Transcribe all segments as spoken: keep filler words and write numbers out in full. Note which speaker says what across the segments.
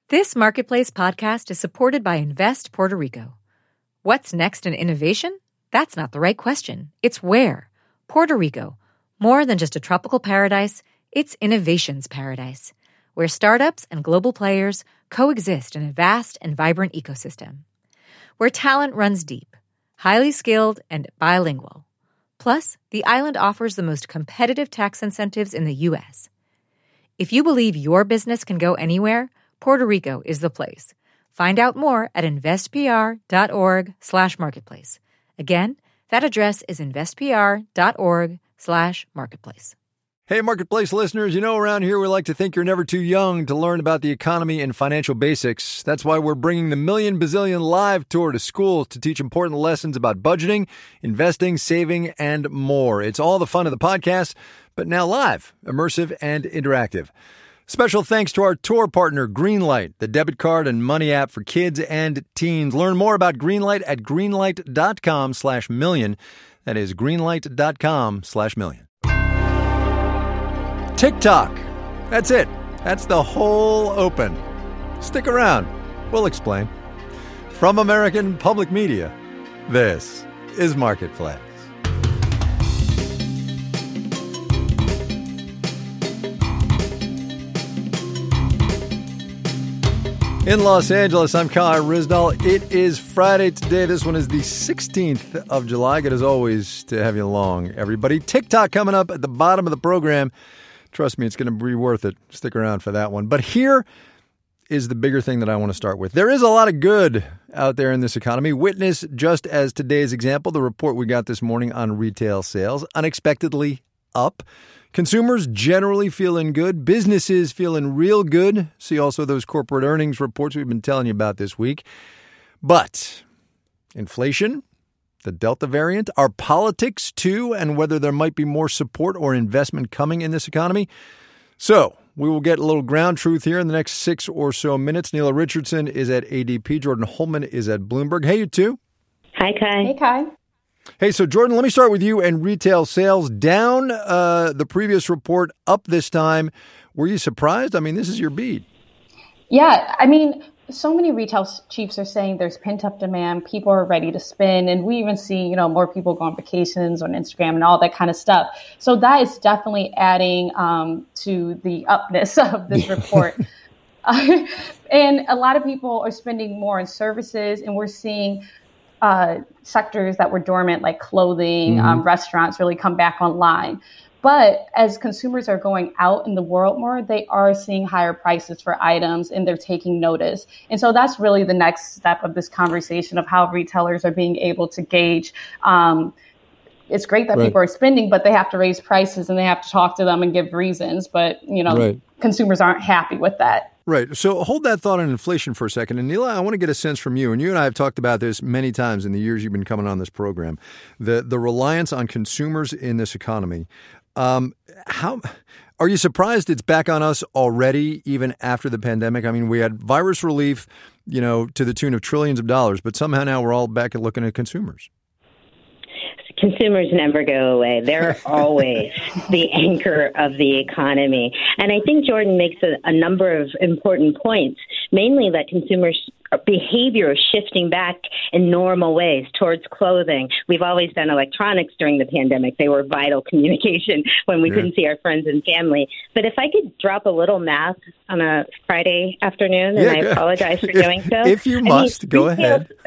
Speaker 1: This Marketplace podcast is supported by Invest Puerto Rico. What's next in innovation? That's not the right question. It's where. Puerto Rico. More than just a tropical paradise, it's innovation's paradise, where startups and global players coexist in a vast and vibrant ecosystem. Where talent runs deep, highly skilled, and bilingual. Plus, the island offers the most competitive tax incentives in the U S. If you believe your business can go anywhere, Puerto Rico is the place. Find out more at investpr.org slash marketplace. Again, that address is investpr.org slash marketplace.
Speaker 2: Hey, Marketplace listeners, you know around here we like to think you're never too young to learn about the economy and financial basics. That's why we're bringing the Million Bazillion Live Tour to schools to teach important lessons about budgeting, investing, saving, and more. It's all the fun of the podcast, but now live, immersive, and interactive. Special thanks to our tour partner, Greenlight, the debit card and money app for kids and teens. Learn more about Greenlight at greenlight.com slash million. That is greenlight.com slash million. TikTok. That's it. That's the whole open. Stick around. We'll explain. From American Public Media, this is Marketplace. In Los Angeles, I'm Kai Ryssdal. It is Friday today. This one is the sixteenth of July. Good as always to have you along, everybody. TikTok coming up at the bottom of the program. Trust me, it's going to be worth it. Stick around for that one. But here is the bigger thing that I want to start with. There is a lot of good out there in this economy. Witness, just as today's example, the report we got this morning on retail sales, unexpectedly up. Consumers generally feeling good. Businesses feeling real good. See also those corporate earnings reports we've been telling you about this week. But inflation, the Delta variant, our politics too, and whether there might be more support or investment coming in this economy. So we will get a little ground truth here in the next six or so minutes. Neela Richardson is at A D P. Jordan Holman is at Bloomberg. Hey, you two.
Speaker 3: Hi, Kai.
Speaker 4: Hey, Kai.
Speaker 2: Hey, so Jordan, let me start with you and retail sales down. Uh, the previous report up this time. Were you surprised? I mean, this is your beat.
Speaker 4: Yeah, I mean, so many retail chiefs are saying there's pent-up demand. People are ready to spend. And we even see, you know, more people go on vacations on Instagram and all that kind of stuff. So that is definitely adding um, to the upness of this report. uh, and a lot of people are spending more on services, and we're seeing Uh, sectors that were dormant, like clothing, mm-hmm. um, restaurants, really come back online. But as consumers are going out in the world more, they are seeing higher prices for items, and they're taking notice. And so that's really the next step of this conversation of how retailers are being able to gauge. Um, it's great that right. people are spending, but they have to raise prices and they have to talk to them and give reasons. But, you know, right. consumers aren't happy with that.
Speaker 2: Right. So hold that thought on inflation for a second. And Neela, I want to get a sense from you. And you and I have talked about this many times in the years you've been coming on this program. The the reliance on consumers in this economy. Um, how are you surprised it's back on us already, even after the pandemic? I mean, we had virus relief, you know, to the tune of trillions of dollars, but somehow now we're all back at looking at consumers.
Speaker 3: Consumers never go away. They're always the anchor of the economy. And I think Jordan makes a, a number of important points, mainly that consumers' behavior is shifting back in normal ways towards clothing. We've always done electronics during the pandemic. They were vital communication when we yeah. couldn't see our friends and family. But if I could drop a little math on a Friday afternoon, and yeah, I apologize for
Speaker 2: if,
Speaker 3: doing so.
Speaker 2: If you must, I mean, go
Speaker 3: retail,
Speaker 2: ahead.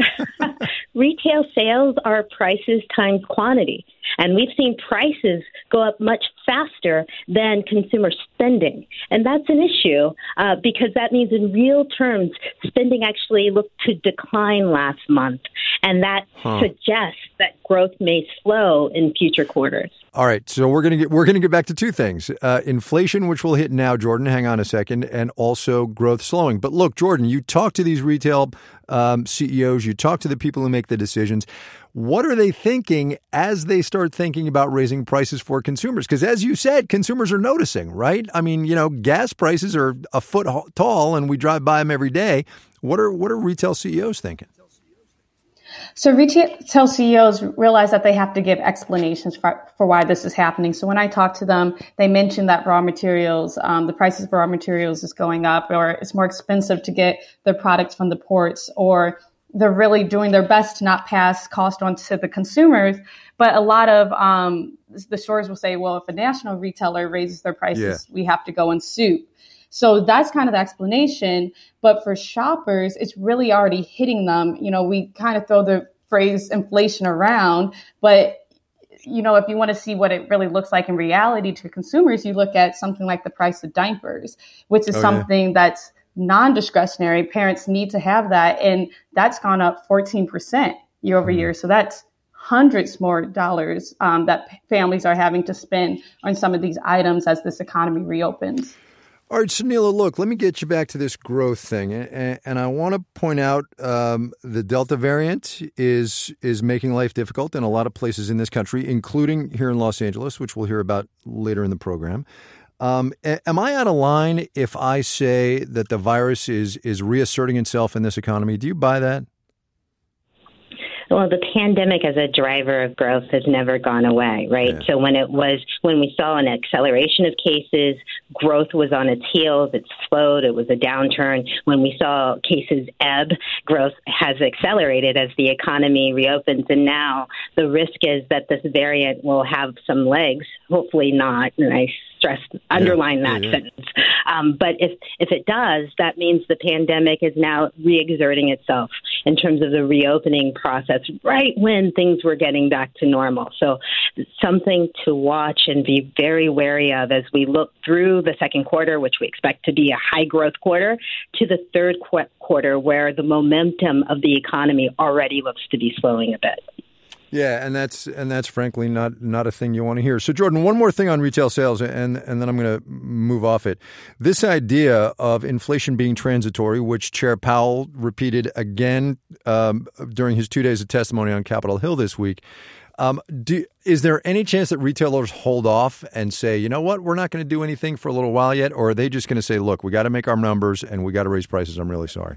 Speaker 3: Retail sales are prices times quantity. And we've seen prices go up much faster than consumer spending. And that's an issue uh, because that means in real terms, spending actually looked to decline last month. And that huh. suggests that growth may slow in future quarters.
Speaker 2: All right. So we're going to get we're going to get back to two things. Uh, inflation, which we'll hit now, Jordan. Hang on a second. And also growth slowing. But look, Jordan, you talk to these retail um, C E Os. You talk to the people who make the decisions. What are they thinking as they start thinking about raising prices for consumers? Because as you said, consumers are noticing, right? I mean, you know, gas prices are a foot tall and we drive by them every day. What are what are retail C E Os thinking?
Speaker 4: So retail C E Os realize that they have to give explanations for, for why this is happening. So when I talk to them, they mention that raw materials, um, the prices for raw materials is going up, or it's more expensive to get their products from the ports, or they're really doing their best to not pass cost on to the consumers. But a lot of um, the stores will say, well, if a national retailer raises their prices, yeah. we have to go and sue. So that's kind of the explanation. But for shoppers, it's really already hitting them. You know, we kind of throw the phrase inflation around, but you know, if you want to see what it really looks like in reality to consumers, you look at something like the price of diapers, which is oh, something yeah. that's non-discretionary. Parents need to have that. And that's gone up fourteen percent year over mm-hmm. year. So that's hundreds more dollars um, that families are having to spend on some of these items as this economy reopens.
Speaker 2: All right, so Neela, look, let me get you back to this growth thing. And, and I want to point out um, the Delta variant is is making life difficult in a lot of places in this country, including here in Los Angeles, which we'll hear about later in the program. Um, am I out of line if I say that the virus is is reasserting itself in this economy? Do you buy that?
Speaker 3: Well, the pandemic as a driver of growth has never gone away, right? Yeah. So when it was, when we saw an acceleration of cases, growth was on its heels, it slowed, it was a downturn. When we saw cases ebb, growth has accelerated as the economy reopens. And now the risk is that this variant will have some legs, hopefully not, and I stress, underline yeah. that yeah. sentence. Um, but if, if it does, that means the pandemic is now re-exerting itself in terms of the reopening process right when things were getting back to normal. So something to watch and be very wary of as we look through the second quarter, which we expect to be a high growth quarter, to the third qu- quarter where the momentum of the economy already looks to be slowing a bit.
Speaker 2: Yeah, and that's and that's frankly not not a thing you want to hear. So, Jordan, one more thing on retail sales, and and then I'm going to move off it. This idea of inflation being transitory, which Chair Powell repeated again um, during his two days of testimony on Capitol Hill this week. Um, do, is there any chance that retailers hold off and say, you know what, we're not going to do anything for a little while yet, or are they just going to say, look, we got to make our numbers and we got to raise prices? I'm really sorry.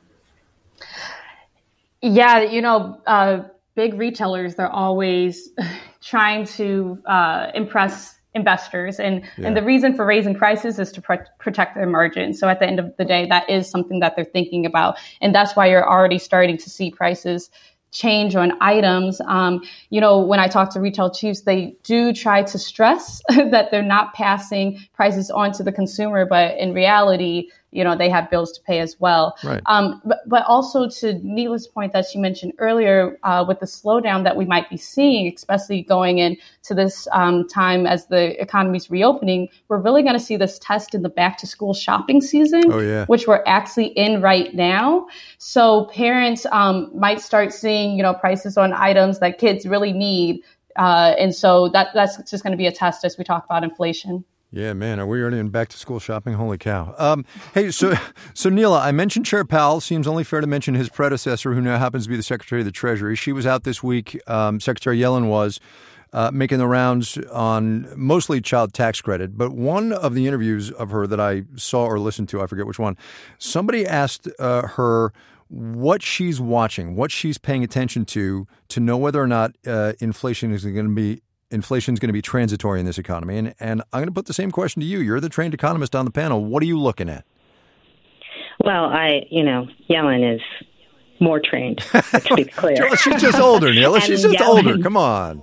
Speaker 4: Yeah, you know. Uh, Big retailers, they're always trying to uh, impress investors. And, yeah. and the reason for raising prices is to pr- protect their margins. So at the end of the day, that is something that they're thinking about. And that's why you're already starting to see prices change on items. Um, you know, when I talk to retail chiefs, they do try to stress that they're not passing prices on to the consumer. But in reality, you know, they have bills to pay as well.
Speaker 2: Right.
Speaker 4: Um, but, but also to Neela's point that she mentioned earlier, uh, with the slowdown that we might be seeing, especially going into this um, time as the economy's reopening, we're really going to see this test in the back to school shopping season,
Speaker 2: oh, yeah.
Speaker 4: which we're actually in right now. So parents um, might start seeing, you know, prices on items that kids really need. Uh, and so that that's just going to be a test as we talk about inflation.
Speaker 2: Yeah, man, are we already in back to school shopping? Holy cow. Um, hey, so, so Neela, I mentioned Chair Powell. Seems only fair to mention his predecessor, who now happens to be the Secretary of the Treasury. She was out this week, um, Secretary Yellen was, uh, making the rounds on mostly child tax credit. But one of the interviews of her that I saw or listened to, I forget which one, somebody asked uh, her what she's watching, what she's paying attention to, to know whether or not uh, inflation is going to be Inflation is going to be transitory in this economy. And, and I'm going to put the same question to you. You're the trained economist on the panel. What are you looking at?
Speaker 3: Well, I, you know, Yellen is more trained, to be clear.
Speaker 2: She's just older, Neela. She's just Yellen, older. Come on.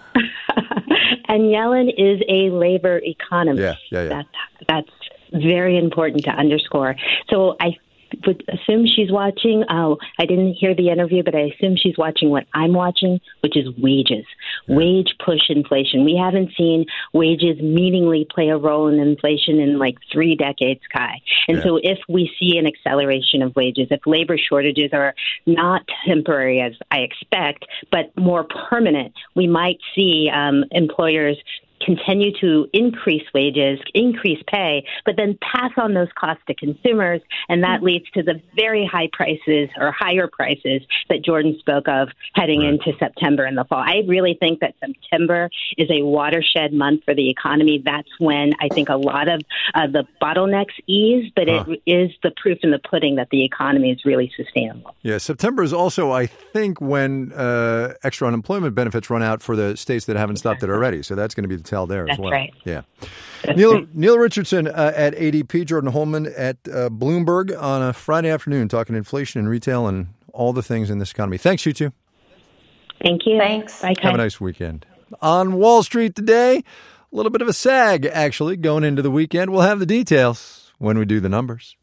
Speaker 3: And Yellen is a labor economist.
Speaker 2: Yeah, yeah, yeah.
Speaker 3: That's, that's very important to underscore. So I would assume she's watching. Oh, I didn't hear the interview, but I assume she's watching what I'm watching, which is wages. Yeah. Wage push inflation. We haven't seen wages meaningfully play a role in inflation in like three decades, Kai. And yeah. so if we see an acceleration of wages, if labor shortages are not temporary, as I expect, but more permanent, we might see um, employers continue to increase wages, increase pay, but then pass on those costs to consumers. And that leads to the very high prices or higher prices that Jordan spoke of heading
Speaker 2: Right.
Speaker 3: into September and the fall. I really think that September is a watershed month for the economy. That's when I think a lot of uh, the bottlenecks ease, but huh. it is the proof in the pudding that the economy is really sustainable.
Speaker 2: Yeah, September is also, I think, when uh, extra unemployment benefits run out for the states that haven't stopped it already. So that's going to be the tell there
Speaker 3: that's
Speaker 2: as well.
Speaker 3: Right.
Speaker 2: Yeah.
Speaker 3: That's
Speaker 2: Neil
Speaker 3: right.
Speaker 2: Neil Richardson uh, at A D P, Jordan Holman at uh, Bloomberg on a Friday afternoon talking inflation and retail and all the things in this economy. Thanks, you two.
Speaker 3: Thank you.
Speaker 4: Thanks.
Speaker 3: Bye,
Speaker 2: Have a nice weekend. On Wall Street today, a little bit of a sag, actually, going into the weekend. We'll have the details when we do the numbers.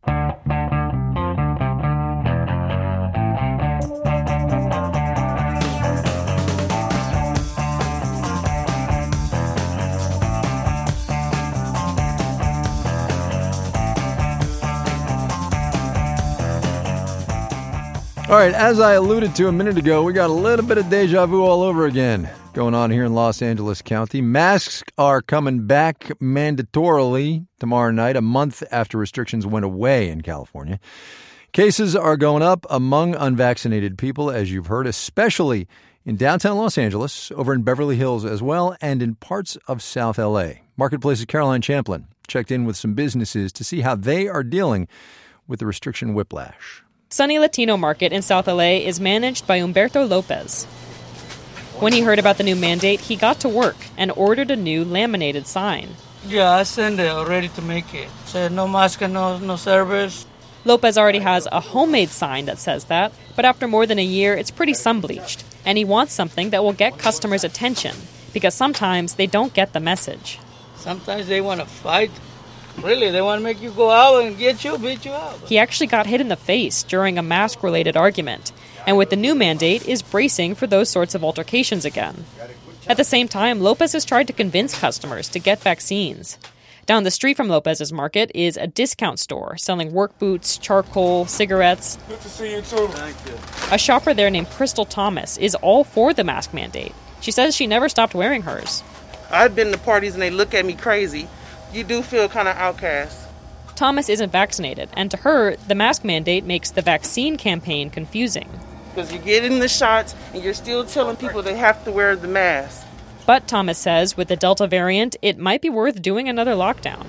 Speaker 2: All right, as I alluded to a minute ago, we got a little bit of deja vu all over again going on here in Los Angeles County. Masks are coming back mandatorily tomorrow night, a month after restrictions went away in California. Cases are going up among unvaccinated people, as you've heard, especially in downtown Los Angeles, over in Beverly Hills as well, and in parts of South L A. Marketplace's Caroline Champlin checked in with some businesses to see how they are dealing with the restriction whiplash.
Speaker 5: Sunny Latino Market in South L A is managed by Humberto Lopez. When he heard about the new mandate, he got to work and ordered a new laminated sign.
Speaker 6: Yeah, I sent it already to make it. Said no mask, no, no service.
Speaker 5: Lopez already has a homemade sign that says that, but after more than a year, it's pretty sun-bleached. And he wants something that will get customers' attention, because sometimes they don't get the message.
Speaker 6: Sometimes they want to fight. Really, they want to make you go out and get you, beat you up.
Speaker 5: He actually got hit in the face during a mask-related argument, and with the new mandate is bracing for those sorts of altercations again. At the same time, Lopez has tried to convince customers to get vaccines. Down the street from Lopez's market is a discount store selling work boots, charcoal, cigarettes.
Speaker 7: Good to see you, too. Thank you.
Speaker 5: A shopper there named Crystal Thomas is all for the mask mandate. She says she never stopped wearing hers.
Speaker 8: I've been to parties and they look at me crazy. You do feel kind of outcast.
Speaker 5: Thomas isn't vaccinated, and to her, the mask mandate makes the vaccine campaign confusing.
Speaker 8: Because you're getting the shots and you're still telling people they have to wear the mask.
Speaker 5: But Thomas says with the Delta variant, it might be worth doing another lockdown.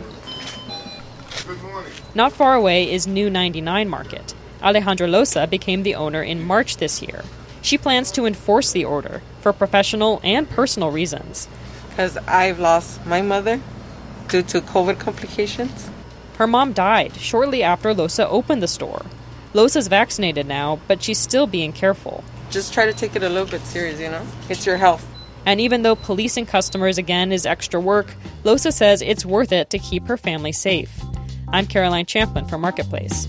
Speaker 7: Good morning.
Speaker 5: Not far away is New ninety-nine Market. Alejandra Loza became the owner in March this year. She plans to enforce the order for professional and personal reasons.
Speaker 8: Because I've lost my mother due to COVID complications.
Speaker 5: Her mom died shortly after Loza opened the store. Loza's vaccinated now, but she's still being careful.
Speaker 8: Just try to take it a little bit serious, you know? It's your health.
Speaker 5: And even though policing customers again is extra work, Loza says it's worth it to keep her family safe. I'm Caroline Champlin for Marketplace.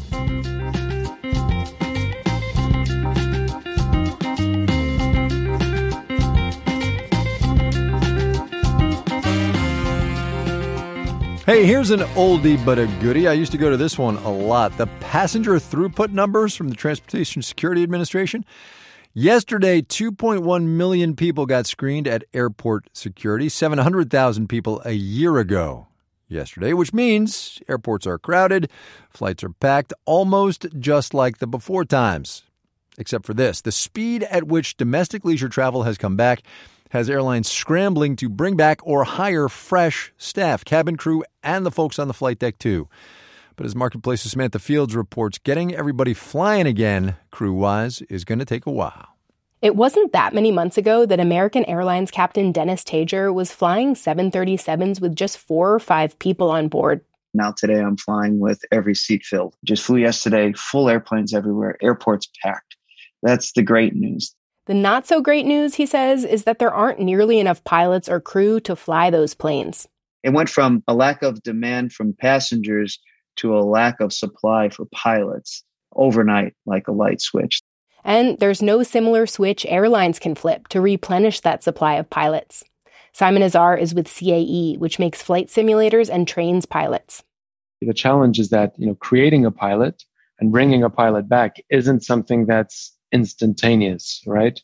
Speaker 2: Hey, here's an oldie but a goodie. I used to go to this one a lot. The passenger throughput numbers from the Transportation Security Administration. Yesterday, two point one million people got screened at airport security, seven hundred thousand people a year ago yesterday, which means airports are crowded, flights are packed, almost just like the before times. Except for this, the speed at which domestic leisure travel has come back has airlines scrambling to bring back or hire fresh staff, cabin crew, and the folks on the flight deck, too. But as Marketplace's Samantha Fields reports, getting everybody flying again, crew-wise, is going to take a while.
Speaker 9: It wasn't that many months ago that American Airlines Captain Dennis Tager was flying seven thirty-sevens with just four or five people on board.
Speaker 10: Now today I'm flying with every seat filled. Just flew yesterday, full airplanes everywhere, airports packed. That's the great news.
Speaker 9: The not so great news, he says, is that there aren't nearly enough pilots or crew to fly those planes.
Speaker 10: It went from a lack of demand from passengers to a lack of supply for pilots overnight, like a light switch.
Speaker 9: And there's no similar switch airlines can flip to replenish that supply of pilots. Simon Azar is with C A E, which makes flight simulators and trains pilots.
Speaker 11: The challenge is that, you know, creating a pilot and bringing a pilot back isn't something that's instantaneous, right?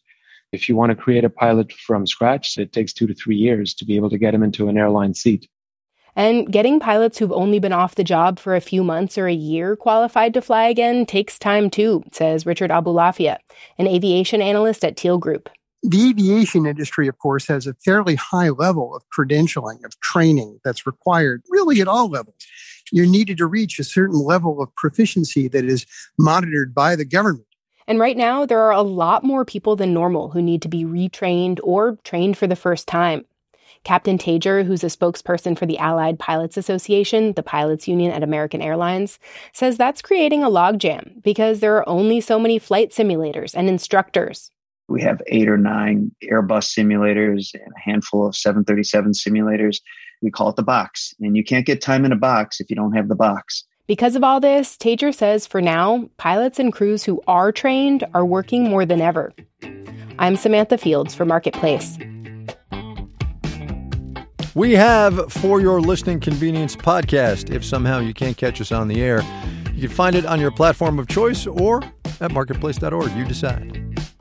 Speaker 11: If you want to create a pilot from scratch, it takes two to three years to be able to get him into an airline seat.
Speaker 9: And getting pilots who've only been off the job for a few months or a year qualified to fly again takes time too, says Richard Abulafia, an aviation analyst at Teal Group.
Speaker 12: The aviation industry, of course, has a fairly high level of credentialing, of training that's required really at all levels. You're needed to reach a certain level of proficiency that is monitored by the government.
Speaker 9: And right now, there are a lot more people than normal who need to be retrained or trained for the first time. Captain Tager, who's a spokesperson for the Allied Pilots Association, the pilots union at American Airlines, says that's creating a logjam because there are only so many flight simulators and instructors.
Speaker 10: We have eight or nine Airbus simulators and a handful of seven thirty-seven simulators. We call it the box. And you can't get time in a box if you don't have the box.
Speaker 9: Because of all this, Tager says for now, pilots and crews who are trained are working more than ever. I'm Samantha Fields for Marketplace.
Speaker 2: We have For Your Listening Convenience podcast. If somehow you can't catch us on the air, you can find it on your platform of choice or at marketplace dot org. You decide.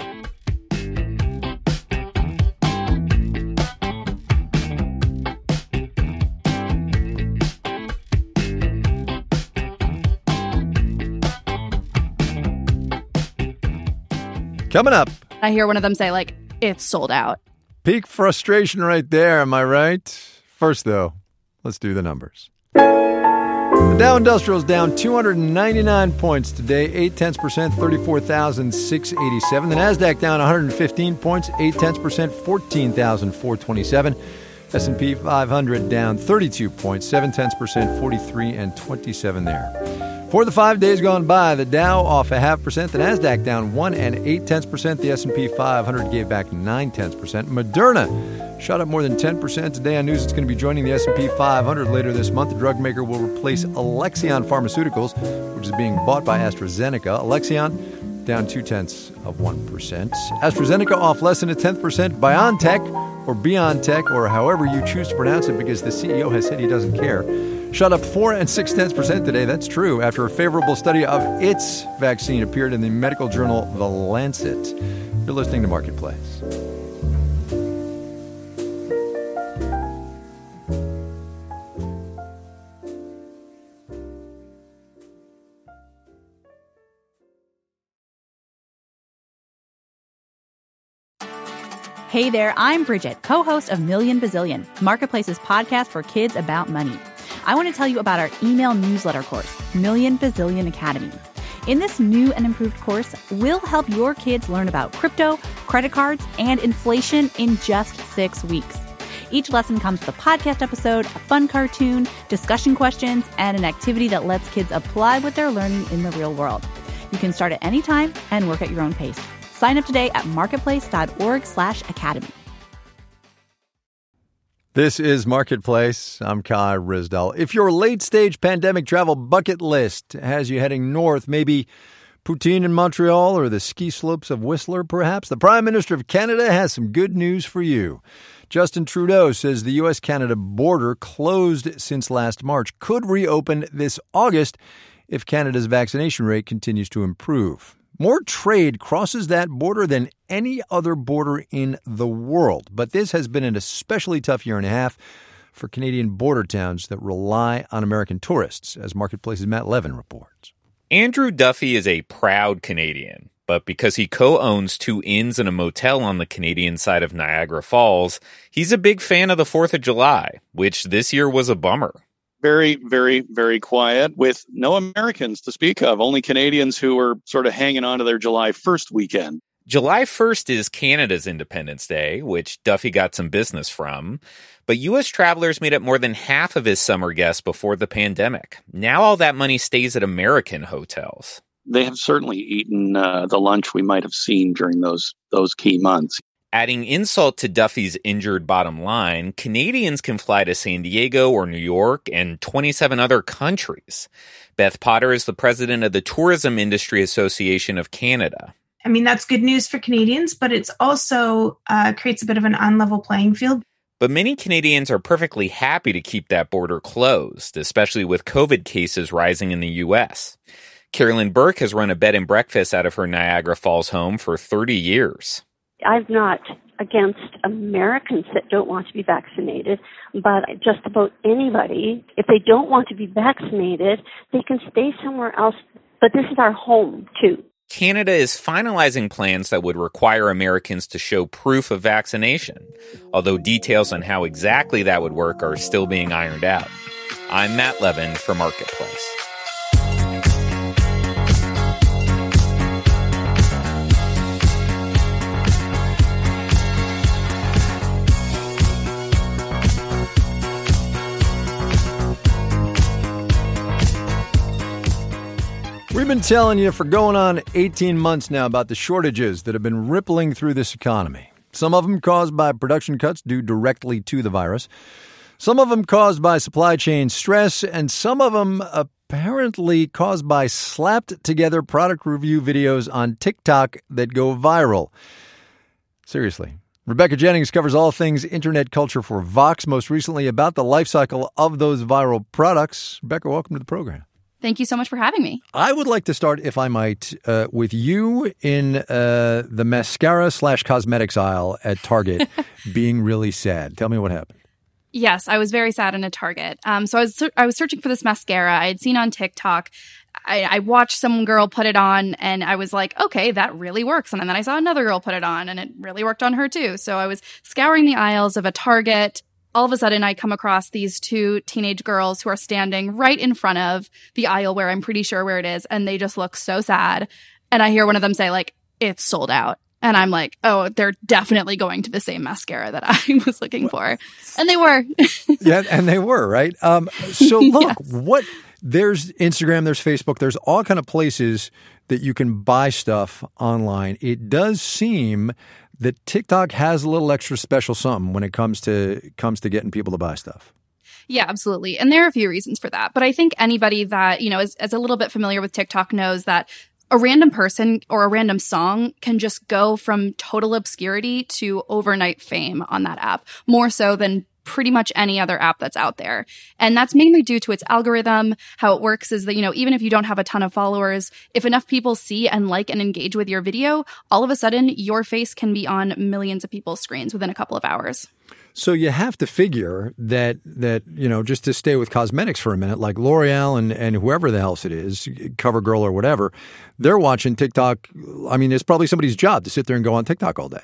Speaker 2: Coming up.
Speaker 13: I hear one of them say, like, it's sold out.
Speaker 2: Peak frustration right there, am I right? First, though, let's do the numbers. The Dow Industrial is down two hundred ninety-nine points today, eight tenths percent, thirty-four thousand six hundred eighty-seven. The Nasdaq down one hundred fifteen points, eight tenths percent, fourteen thousand four hundred twenty-seven. S and P five hundred down thirty-two points, seven tenths percent, forty-three and twenty-seven there. For the five days gone by, the Dow off a half percent, the Nasdaq down one and eight tenths percent, the S and P five hundred gave back nine tenths percent. Moderna shot up more than ten percent today on news it's going to be joining the S and P five hundred later this month. The drug maker will replace Alexion Pharmaceuticals, which is being bought by AstraZeneca. Alexion down two tenths of one percent. AstraZeneca off less than a tenth percent. BioNTech, or BioNTech, or however you choose to pronounce it, because the C E O has said he doesn't care, shot up four and six tenths percent today. That's true after a favorable study of its vaccine appeared in the medical journal The Lancet. You're listening to Marketplace.
Speaker 13: Hey there, I'm Bridget, co-host of Million Bazillion, Marketplace's podcast for kids about money. I want to tell you about our email newsletter course, Million Bazillion Academy. In this new and improved course, we'll help your kids learn about crypto, credit cards, and inflation in just six weeks. Each lesson comes with a podcast episode, a fun cartoon, discussion questions, and an activity that lets kids apply what they're learning in the real world. You can start at any time and work at your own pace. Sign up today at marketplace.org slash academy.
Speaker 2: This is Marketplace. I'm Kai Ryssdal. If your late-stage pandemic travel bucket list has you heading north, maybe poutine in Montreal or the ski slopes of Whistler, perhaps, the Prime Minister of Canada has some good news for you. Justin Trudeau says the U S Canada border, closed since last March, could reopen this August if Canada's vaccination rate continues to improve. More trade crosses that border than any other border in the world. But this has been an especially tough year and a half for Canadian border towns that rely on American tourists, as Marketplace's Matt Levin reports.
Speaker 14: Andrew Duffy is a proud Canadian, but because he co-owns two inns and a motel on the Canadian side of Niagara Falls, he's a big fan of the fourth of July, which this year was a bummer.
Speaker 15: Very, very, very quiet with no Americans to speak of, only Canadians who were sort of hanging on to their July first weekend.
Speaker 14: July first is Canada's Independence Day, which Duffy got some business from. But U S travelers made up more than half of his summer guests before the pandemic. Now all that money stays at American hotels.
Speaker 15: They have certainly eaten uh, the lunch we might have seen during those those key months.
Speaker 14: Adding insult to Duffy's injured bottom line, Canadians can fly to San Diego or New York and twenty-seven other countries. Beth Potter is the president of the Tourism Industry Association of Canada.
Speaker 16: I mean, that's good news for Canadians, but it's also uh, creates a bit of an unlevel playing field.
Speaker 14: But many Canadians are perfectly happy to keep that border closed, especially with COVID cases rising in the U S. Carolyn Burke has run a bed and breakfast out of her Niagara Falls home for thirty years.
Speaker 17: I'm not against Americans that don't want to be vaccinated, but just about anybody, if they don't want to be vaccinated, they can stay somewhere else. But this is our home, too.
Speaker 14: Canada is finalizing plans that would require Americans to show proof of vaccination, although details on how exactly that would work are still being ironed out. I'm Matt Levin for Marketplace.
Speaker 2: We've been telling you for going on eighteen months now about the shortages that have been rippling through this economy. Some of them caused by production cuts due directly to the virus. Some of them caused by supply chain stress, and some of them apparently caused by slapped-together product review videos on TikTok that go viral. Seriously. Rebecca Jennings covers all things internet culture for Vox, most recently about the life cycle of those viral products. Rebecca, welcome to the program.
Speaker 18: Thank you so much for having me.
Speaker 2: I would like to start, if I might, uh, with you in uh, the mascara slash cosmetics aisle at Target being really sad. Tell me what happened.
Speaker 18: Yes, I was very sad in a Target. Um, so I was I was searching for this mascara I had seen on TikTok. I, I watched some girl put it on, and I was like, okay, that really works. And then I saw another girl put it on, and it really worked on her too. So I was scouring the aisles of a Target. All of a sudden, I come across these two teenage girls who are standing right in front of the aisle where I'm pretty sure where it is, and they just look so sad. And I hear one of them say, like, it's sold out. And I'm like, oh, they're definitely going to the same mascara that I was looking for. And they were.
Speaker 2: Yeah, and they were, right? Um, so look, yes. what there's Instagram, there's Facebook, there's all kind of places that you can buy stuff online. It does seem that TikTok has a little extra special something when it comes to comes to getting people to buy stuff.
Speaker 18: Yeah, absolutely. And there are a few reasons for that. But I think anybody that, you know, is, is a little bit familiar with TikTok knows that a random person or a random song can just go from total obscurity to overnight fame on that app, more so than pretty much any other app that's out there. And that's mainly due to its algorithm. How it works is that, you know, even if you don't have a ton of followers, if enough people see and like and engage with your video, all of a sudden your face can be on millions of people's screens within a couple of hours.
Speaker 2: So you have to figure that, that you know, just to stay with cosmetics for a minute, like L'Oreal and, and whoever the else it is, CoverGirl or whatever, they're watching TikTok. I mean, it's probably somebody's job to sit there and go on TikTok all day.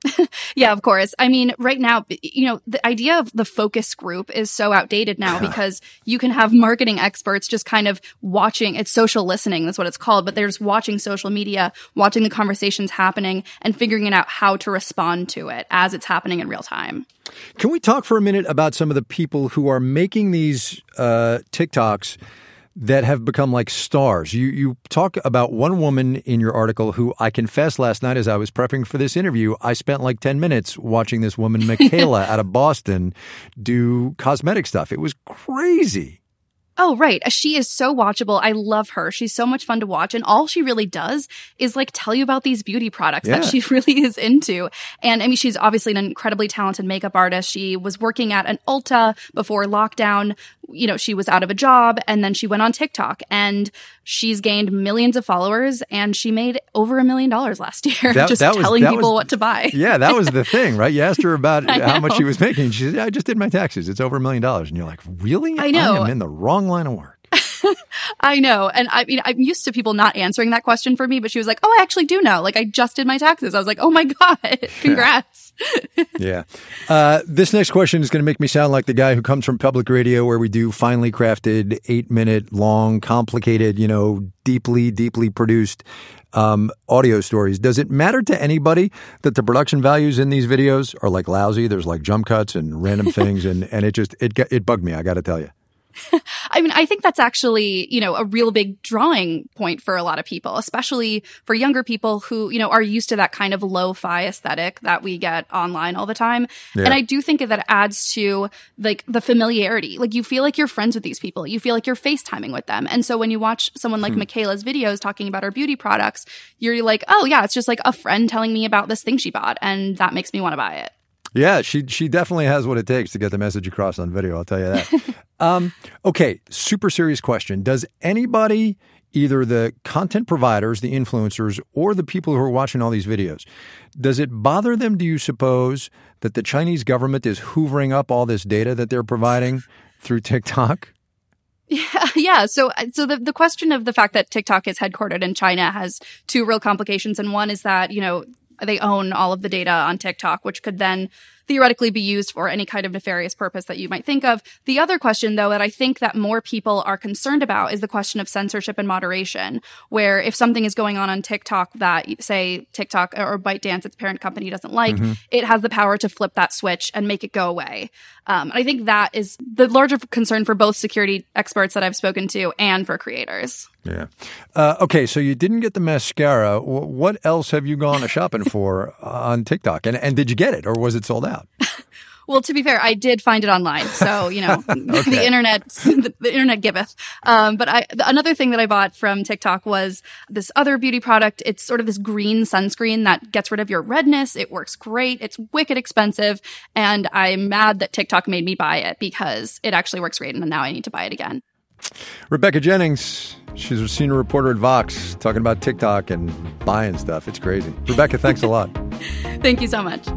Speaker 18: Yeah, of course. I mean, right now, you know, the idea of the focus group is so outdated now because you can have marketing experts just kind of watching. It's social listening. That's what it's called. But they're just watching social media, watching the conversations happening and figuring out how to respond to it as it's happening in real time.
Speaker 2: Can we talk for a minute about some of the people who are making these uh, TikToks that have become like stars? You you talk about one woman in your article who I confess last night as I was prepping for this interview, I spent like ten minutes watching this woman, Michaela, out of Boston, do cosmetic stuff. It was crazy.
Speaker 18: Oh, right. She is so watchable. I love her. She's so much fun to watch. And all she really does is like tell you about these beauty products yeah. that she really is into. And I mean, she's obviously an incredibly talented makeup artist. She was working at an Ulta before lockdown. You know, she was out of a job and then she went on TikTok and she's gained millions of followers and she made over a million dollars last year that, just that was, telling people was, what to buy.
Speaker 2: Yeah, that was the thing, right? You asked her about how much she was making. She said, I just did my taxes. It's over a million dollars. And you're like, really?
Speaker 18: I know.
Speaker 2: I am in the wrong line of work.
Speaker 18: I know. And I mean, I'm used to people not answering that question for me, but she was like, oh, I actually do know. Like, I just did my taxes. I was like, oh my God, congrats.
Speaker 2: Yeah. Uh, this next question is going to make me sound like the guy who comes from public radio where we do finely crafted, eight minute long, complicated, you know, deeply, deeply produced um, audio stories. Does it matter to anybody that the production values in these videos are like lousy? There's like jump cuts and random things. And, and it just, it, it bugged me. I got to tell you.
Speaker 18: I mean, I think that's actually, you know, a real big drawing point for a lot of people, especially for younger people who, you know, are used to that kind of lo-fi aesthetic that we get online all the time. Yeah. And I do think that adds to like the familiarity. Like you feel like you're friends with these people. You feel like you're FaceTiming with them. And so when you watch someone like hmm. Michaela's videos talking about her beauty products, you're like, oh yeah, it's just like a friend telling me about this thing she bought. And that makes me want to buy it.
Speaker 2: Yeah, she she definitely has what it takes to get the message across on video. I'll tell you that. um, okay, super serious question. Does anybody either the content providers, the influencers, or the people who are watching all these videos. Does it bother them, do you suppose, that the Chinese government is hoovering up all this data that they're providing through TikTok?
Speaker 18: Yeah, yeah. So, so the, the question of the fact that TikTok is headquartered in China has two real complications. And one is that, you know, they own all of the data on TikTok, which could then theoretically be used for any kind of nefarious purpose that you might think of. The other question, though, that I think that more people are concerned about is the question of censorship and moderation, where if something is going on on TikTok that, say, TikTok or ByteDance, its parent company, doesn't like, mm-hmm. it has the power to flip that switch and make it go away. Um, and I think that is the larger concern for both security experts that I've spoken to and for creators.
Speaker 2: Yeah. Uh, okay, so you didn't get the mascara. What else have you gone shopping for on TikTok? And and did you get it, or was it sold out?
Speaker 18: Well, to be fair, I did find it online. So, you know, okay. the internet, the, the internet giveth. Um, but I, another thing that I bought from TikTok was this other beauty product. It's sort of this green sunscreen that gets rid of your redness. It works great. It's wicked expensive. And I'm mad that TikTok made me buy it because it actually works great. And now I need to buy it again.
Speaker 2: Rebecca Jennings, she's a senior reporter at Vox, talking about TikTok and buying stuff. It's crazy. Rebecca, thanks a lot.
Speaker 18: Thank you so much.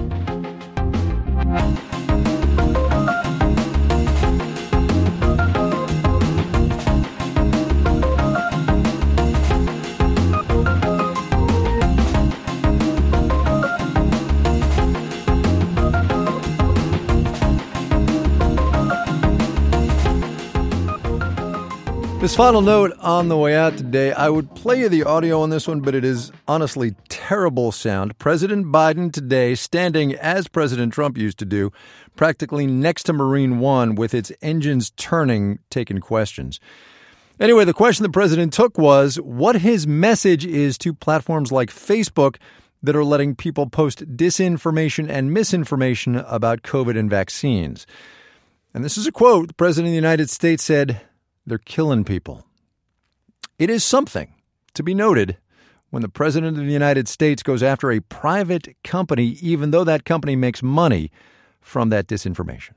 Speaker 2: This final note on the way out today, I would play you the audio on this one, but it is honestly terrible sound. President Biden today standing, as President Trump used to do, practically next to Marine One with its engines turning, taking questions. Anyway, the question the president took was what his message is to platforms like Facebook that are letting people post disinformation and misinformation about COVID and vaccines. And this is a quote. The president of the United States said, "They're killing people." It is something to be noted when the president of the United States goes after a private company, even though that company makes money from that disinformation.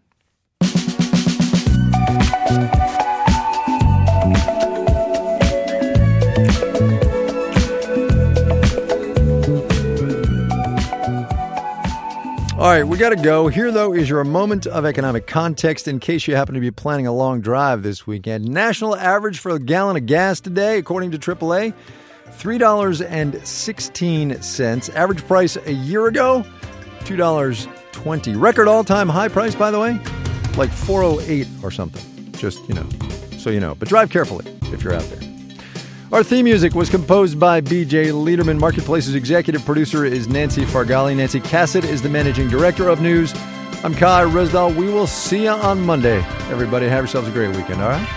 Speaker 2: All right, we got to go. Here, though, is your moment of economic context in case you happen to be planning a long drive this weekend. National average for a gallon of gas today, according to triple A, three dollars and sixteen cents. Average price a year ago, two dollars and twenty cents. Record all-time high price, by the way, like four dollars and eight cents or something. Just, you know, so you know. But drive carefully if you're out there. Our theme music was composed by B J Liederman. Marketplace's executive producer is Nancy Fargali. Nancy Cassett is the managing director of news. I'm Kai Risdall. We will see you on Monday. Everybody, have yourselves a great weekend, all right?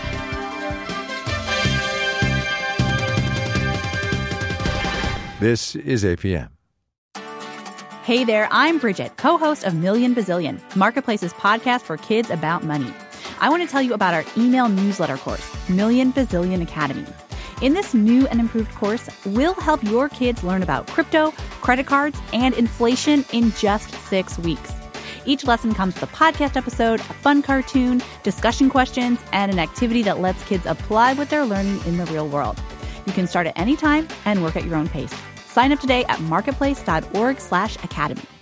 Speaker 2: This is A P M.
Speaker 13: Hey there, I'm Bridget, co-host of Million Bazillion, Marketplace's podcast for kids about money. I want to tell you about our email newsletter course, Million Bazillion Academy. In this new and improved course, we'll help your kids learn about crypto, credit cards, and inflation in just six weeks. Each lesson comes with a podcast episode, a fun cartoon, discussion questions, and an activity that lets kids apply what they're learning in the real world. You can start at any time and work at your own pace. Sign up today at marketplace.org slash academy.